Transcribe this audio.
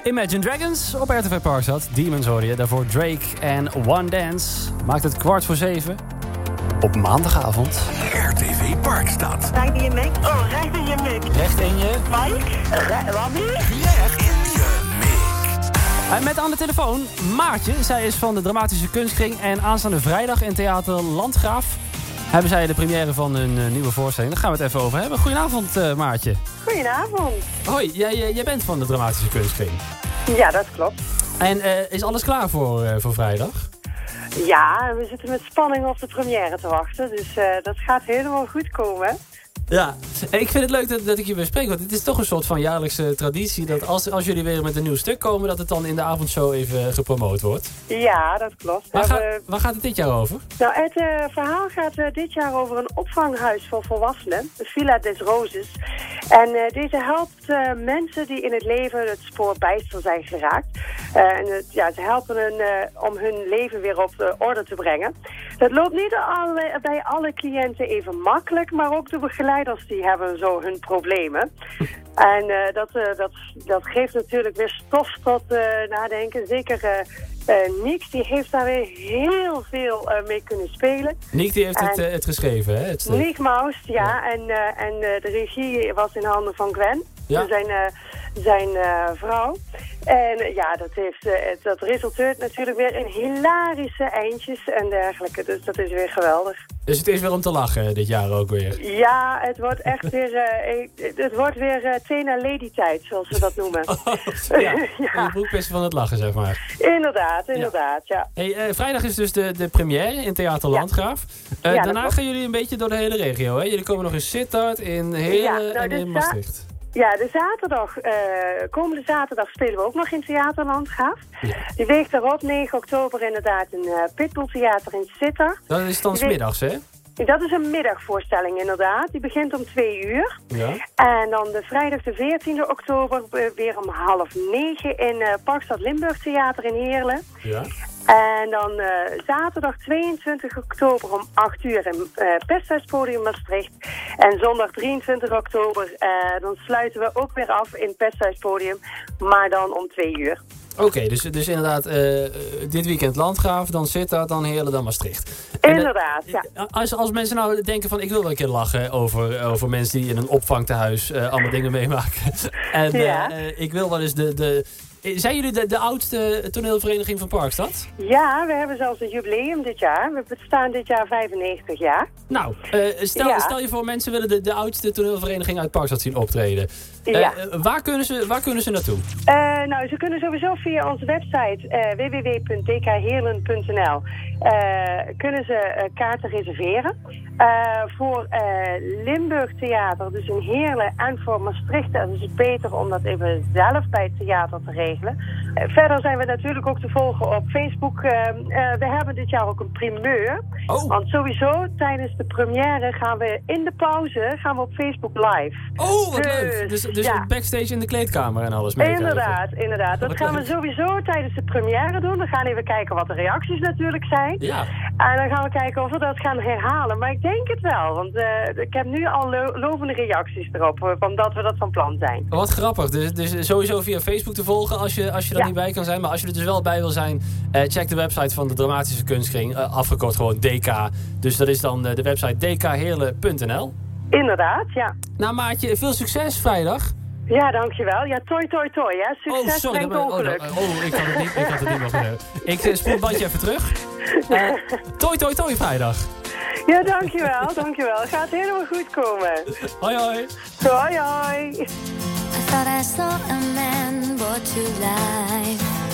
Imagine Dragons op RTV Parkstad. Demons hoorde je. Daarvoor Drake en One Dance. Maakt het 6:15 op maandagavond. RTV Parkstad. Recht in je mik. Oh, recht in je mik. Recht in je... Mike? Wat meer? Recht in je mik. En met aan de telefoon Maartje. Zij is van de Dramatische Kunstkring. En aanstaande vrijdag in Theater Landgraaf hebben zij de première van hun nieuwe voorstelling. Daar gaan we het even over hebben. Goedenavond, Maartje. Goedenavond. Hoi, jij bent van de Dramatische Kunstkring. Ja, dat klopt. En is alles klaar voor vrijdag? Ja, we zitten met spanning op de première te wachten. Dus dat gaat helemaal goed komen. Ja, en ik vind het leuk dat ik je weer spreek. Want het is toch een soort van jaarlijkse traditie... dat als jullie weer met een nieuw stuk komen... dat het dan in de avondshow even gepromoot wordt. Ja, dat klopt. Waar gaat het dit jaar over? Nou, het verhaal gaat dit jaar over een opvanghuis voor volwassenen. De Villa des Roses. En deze helpt mensen die in het leven het spoor bijster zijn geraakt. Ze helpen hen om hun leven weer op de orde te brengen. Dat loopt niet bij alle cliënten even makkelijk... maar ook de begeleiders die hebben zo hun problemen. En dat geeft natuurlijk weer stof tot nadenken. Zeker Niek, die heeft daar weer heel veel mee kunnen spelen. Niek die heeft het geschreven, hè? Niek Maust, ja. En de regie was in handen van Gwen. Ja. Zijn vrouw. En ja, dat resulteert natuurlijk weer in hilarische eindjes en dergelijke. Dus dat is weer geweldig. Dus het is weer om te lachen dit jaar ook weer? Ja, het wordt echt weer Tena Lady tijd, zoals ze dat noemen. Ja. De broekpissen van het lachen, zeg maar. Inderdaad, ja. Hey, vrijdag is dus de première in Theater Landgraaf. Daarna gaan jullie een beetje door de hele regio, hè? Jullie komen nog in Sittard, in Heerlen en in Maastricht. Ja, komende zaterdag spelen we ook nog in Theater Landgraaf. Ja. Die week daarop, 9 oktober, inderdaad in Pitbull Theater in Sittard. Dat is dan 's middags, hè? Dat is een middagvoorstelling inderdaad. Die begint om 2:00. Ja. En dan de vrijdag de 14e oktober weer om 8:30 in Parkstad Limburg Theater in Heerlen. Ja. En dan zaterdag 22 oktober om 8:00 in Pesthuispodium Maastricht. En zondag 23 oktober dan sluiten we ook weer af in Pesthuispodium, maar dan om 2:00. Oké, dus inderdaad dit weekend Landgraaf, dan Sittard, dan Heerlen, dan Maastricht. Inderdaad, ja. Als mensen nou denken van ik wil wel een keer lachen over mensen die in een opvangtehuis allemaal dingen meemaken. En ik wil wel eens zijn jullie de oudste toneelvereniging van Parkstad? Ja, we hebben zelfs een jubileum dit jaar. We bestaan dit jaar 95 jaar. Nou, stel je voor mensen willen de oudste toneelvereniging uit Parkstad zien optreden. Waar kunnen ze naartoe? Nou, ze kunnen sowieso via onze website www.dkheerlen.nl kunnen ze kaarten reserveren. Voor Limburg Theater, dus in Heerlen en voor Maastricht. Dus het is beter om dat even zelf bij het theater te regelen. Verder zijn we natuurlijk ook te volgen op Facebook. We hebben dit jaar ook een primeur. Oh. Want sowieso tijdens de première gaan we in de pauze op Facebook live. Oh, wat leuk. Dus backstage in de kleedkamer en alles mee. Inderdaad. Dat gaan we sowieso tijdens de première doen. We gaan even kijken wat de reacties natuurlijk zijn. Ja. En dan gaan we kijken of we dat gaan herhalen. Maar ik denk het wel, want ik heb nu al lovende reacties erop, omdat we dat van plan zijn. Wat grappig. Dus sowieso via Facebook te volgen als je er niet bij kan zijn. Maar als je er dus wel bij wil zijn, check de website van de Dramatische Kunstkring. Afgekort gewoon DK. Dus dat is dan de website dkheerlen.nl. Inderdaad, ja. Nou Maatje, veel succes vrijdag. Ja, dankjewel. Ja, toi, hè. Succes brengt ongeluk. Ik had het niet nog gezegd. Ik spoel het bandje even terug. Toi vrijdag. Ja, dankjewel. Gaat helemaal goed komen. Hoi. Hoi. I thought I saw a man brought to life.